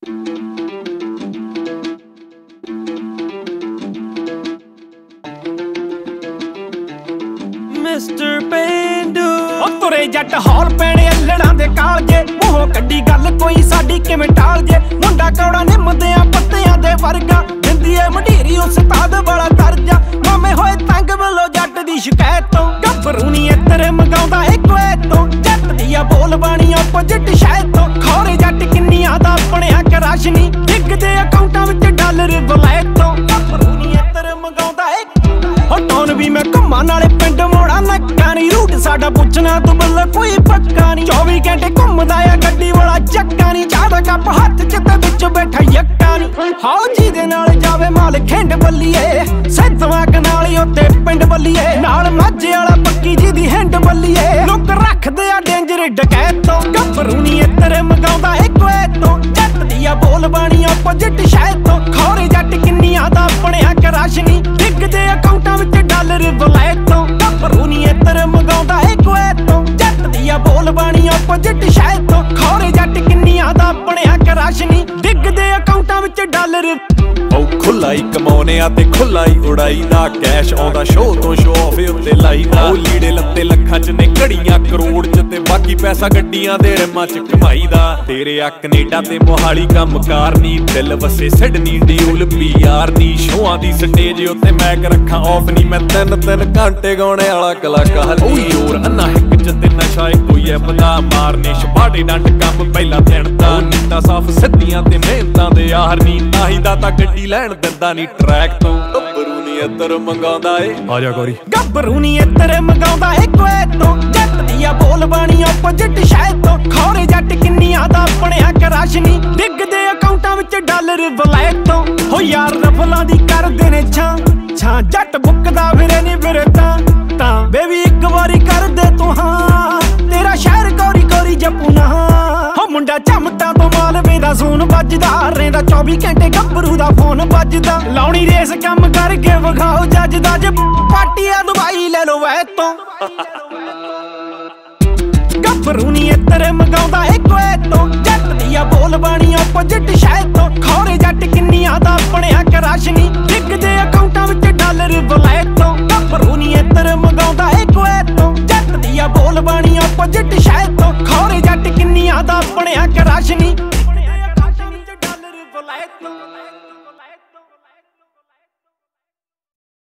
mister ਪੇਂਡੂ ਉਹ ਤੁਰੇ ਜੱਟ ਹੌਲ ਪੈਣੇ ਅੱਲੜਾਂ ਦੇ ਕਾਲਜੇ ਮੂੰਹੋਂ ਕੱਢੀ ਗੱਲ ਕੋਈ ਸਾਡੀ ਕਿਵੇਂ ਟਾਲ ਜੇ ਮੁੰਡਾ ਕੌੜਾ ਨਿੰਮਦਿਆਂ ਪੱਤਿਆਂ ਦੇ ਵਰਗਾ ਦਿੰਦੀ ਏ ਮਢੀਰੀ ਉਸਤਾਦ ਵਾਲਾ ਦਰਜਾ ਮਾਮੇ ਹੋਏ ਤੰਗ ਵੱਲੋਂ ਜੱਟ ਦੀ ਸ਼ਿਕਾਇਤ ਤੋਂ ਗੱਭਰੂ ਨੀ ਇੱਧਰ ਮੰਗਾਉਂਦਾ ਏ ਕੁਐਤ ਤੋਂ ਜੱਟ ਦੀ ਆ ਬੋਲ ਬਾਣੀ ਆਪੋਜਿਟ ਸ਼ਾਇਦ ਤੋਂ ਖੌਰੇ ਜੱਟ ਕਿੰਨੀਆਂ ਦਾ ਬਣਿਆ ਕਰਾਸ਼ਨੀ ਡਿੱਗਦੇ ਅਕਾਊਂਟਾਂ ਵਿੱਚ ਡਾਲਰ ਵਲੈਤ ਤੋਂ ਗੱਭਰੂ ਨੀ ਇੱਧਰ ਮੰਗਾਉਂਦਾ ਏ ਟੌਨ ਵੀ ਮੈਂ ਘੁੰਮਾਂ ਨਾਲੇ ਪਿੰਡ ਮੋੜਾ ਨੱਕਾ ਨੀ ਰੂਟ ਸਾਡਾ ਪੁੱਛਣਾ ਤੂੰ ਬੱਲਾ ਕੋਈ ਪੱਕਾ ਨੀ 24 ਘੰਟੇ ਘੁੰਮਦਾ ਆ ਗੱਡੀ ਵਾਲਾ ਚੱਕਾ ਨੀ ਚਾਹ ਦਾ ਕੱਪ ਹੱਥ ਚ ਤੇ ਵਿੱਚ ਬੈਠਾ ਯੱਕਾ ਨੀ ਹਾਓ ਜੀ ਦੇ ਨਾਲ ਜਾਵੇ ਮਾਲ ਖਿੰਡ ਬੱਲੀਏ ਸੈਤਵਾਂ ਕਨਾਲੀ ਉੱਤੇ ਪਿੰਡ ਬੱਲੀਏ ਨਾਲ ਮਾਝੇ ਵਾਲਾ ਪੱਕੀ ਜੀ ਦੀ ਹਿੰਡ ਬੱਲੀਏ ਲੋਕ ਰੱਖਦੇ ਆ ਡੇਂਜਰ ਡਕੈਤ ਤੋਂ ਗੱਭਰੂ ਨੀ ਇੱਧਰ ਮੰਗਾਉਂਦਾ ਏ ਕੁਐਤ ਤੋਂ ਜੱਟ ਦੀ ਆ ਬੋਲ ਬਾਣੀ ਆਪੋਜਿਟ ਸ਼ਾਇਦ ਤੋਂ ਖੌਰੇ ਜੱਟ ਕਿੰਨੀਆਂ ਦਾ ਬਣਿਆ ਕਰਾਸ਼ਨੀ ਡਿੱਗਦੇ ਅਕਾਊਂਟਾਂ ਵਿੱਚ ਡਾਲਰ ਵਲੈਤ ਤੋਂ ਗੱਭਰੂ ਨੀ ਇੱਧਰ ਮੰਗਾਉਂਦਾ ਏ ਕੁਐਤ ਤੋਂ ਜੱਟ ਦੀ ਆ ਬੋਲ ਬਾਣੀ ਆਪੋਜਿਟ ਸ਼ਾਇਦ ਤੋਂ ਖੌਰੇ ਜੱਟ ਕਿੰਨੀਆਂ ਦਾ ਬਣਿਆ ਕਰਾਸ਼ਨੀ ਡਿੱਗਦੇ ਅਕਾਊਂਟਾਂ ਵਿੱਚ ਡਾਲਰ ਖੁੱਲਾ ਹੀ ਕਮਾਉਨੇ ਆ ਤੇ ਖੁੱਲਾ ਹੀ ਉਡਾਈ ਦਾ ਕੈਸ਼ ਆਉਂਦਾ ਸ਼ੋਅ ਤੋਂ ਸ਼ੋਅ ਆਫ ਉੱਤੇ ਲਾਈ ਦਾ ਉਹ ਲੀੜੇ ਲੱਤੇ ਲੱਖਾਂ ਚ ਨੇ ਘੜੀਆਂ ਕਰੋੜ ਚ ਤੇ ਬਾਕੀ ਪੈਸਾ ਗੱਡੀਆਂ ਦੇ ਰਿਮਾਂ ਚ ਕਮਾਈ ਦਾ ਤੇਰੇ ਆ ਕੈਨੇਡਾ ਤੇ ਮੋਹਾਲੀ ਕੰਮਕਾਰ ਨੀ ਦਿਲ ਵਸੇ ਸਿਡਨੀ ਡਿਊਲ ਪੀਆਰ ਨੀ ਸ਼ੋਆਂ ਦੀ ਸਟੇਜ ਉੱਤੇ ਮੈਕ ਰੱਖਾਂ ਆਫ ਨੀ ਮੈਂ 3 ਘੰਟੇ ਗਾਉਣੇ ਵਾਲਾ ਕਲਾਕਾਰ ਨੀ ਹੋਰ ਅੰਨਾ ਹਿੱਕ ਚ ਤੇ ਨਸ਼ਾ ਕੋਈ ਐ ਪਤਾ ਮਾਰਨੇ ਛਪਾੜੇ ਡੰਡ ਕੰਮ ਪਹਿਲਾਂ ਦਿਨ ਦਾ ਨੀਤਾਂ ਸਾਫ ਸਿੱਧੀਆਂ ਤੇ ਮਿਹਨਤਾਂ ਦੇ ਯਾਰ ਨੀ ਤਾਹੀਂ ਦਾ ਤਾਂ ਗੱਡੀ ਲੈਣ ਦਿੰਦਾ ਨੀ ਟਰੈਕ ਤੋਂ ਗੱਭਰੂ ਨੀ ਇੱਧਰ ਮੰਗਾਉਂਦਾ ਏ ਆ ਜਾ ਗੋਰੀ ਗੱਭਰੂ ਨੀ ਇੱਧਰ ਮੰਗਾਉਂਦਾ ਏ ਕੁਐਤ ਤੋਂ ਜੱਟ ਦੀ ਆ ਬੋਲ ਬਾਣੀ ਆਪੋਜਿਟ ਸ਼ਾਇਦ ਤੋਂ ਖੌਰੇ ਜੱਟ ਕਿੰਨੀਆਂ ਦਾ ਬਣਿਆ ਕਰਾਸ਼ਨੀ ਡਿੱਗਦੇ ਅਕਾਊਂਟਾਂ ਵਿੱਚ ਡਾਲਰ ਵਲੈਤ ਤੋਂ ਹੋ ਯਾਰ ਰਫਲਾਂ ਦੀ ਕਰਦੇ ਨੇ ਛਾਂ ਜੱਟ ਬੁੱਕਦਾ ਫਿਰੇ ਨੀ ਫਿਰੇ ਤਾਂ ਬੇਬੀ ਇੱਕ ਵਾਰੀ ਕਰ ਦੇ ਤੂੰ ਹਾਂ ਤੇਰਾ ਸ਼ਹਿਰ ਗੋਰੀ ਗੋਰੀ ਜਪੂ ਨਾ ਹੋ ਮੁੰਡਾ ਚਮਟਾਂ ਤੋਂ ਮਾਲਵੇ ਦਾ ਸੂਨ ਵੱਜਦਾ ਰਹਿੰਦਾ 24 ਘੰਟੇ ਗੱਭਰੂ ਦਾ ਫੋਨ ਵੱਜਦਾ ਲਾਉਣੀ ਰੇਸ ਕੰਮ ਕਰਕੇ ਵਿਖਾਓ ਜੱਜ ਦਾ ਜੇ ਪਾਟੀਆਂ ਦਵਾਈ ਲੈ ਲੋ ਵੈ ਤੋਂ ਗੱਭਰੂ ਨੀ ਇੱਧਰ ਮੰਗਾਉਂਦਾ ਏ ਕੁਐਤ ਤੋਂ ਜੱਟ ਦੀ ਆ ਬੋਲ ਬਾਣੀ ਆਪੋਜਿਟ ਸ਼ਾਇਦ ਤੋਂ ਖੌਰੇ ਜੱਟ ਕਿੰਨੀਆਂ ਦਾ ਬਣਿਆ ਕਰਾਸ਼ਨੀ ਡਿੱਗਦੇ ਅਕਾਊਂਟਾਂ ਵਿੱਚ ਡਾਲਰ ਵਲੈਤ ਤੋਂ ਗੱਭਰੂ ਨੀ ਇੱਧਰ ਮੰਗਾਉਂਦਾ ਏ ਕੁਐਤ ਤੋਂ ਜੱਟ ਦੀ ਆ ਬੋਲ ਬਾਣੀ ਆਪੋਜਿਟ ਸ਼ਾਇਦ ਤੋਂ ਖੌਰੇ ਜੱਟ ਕਿੰਨੀਆਂ ਦਾ ਬਣਿਆ ਕਰਾਸ਼ਨੀ ਡਿੱਗਦੇ ਅਕਾਊਂਟਾਂ ਵਿੱਚ ਡਾਲਰ ਵਲੈਤ ਤੋਂ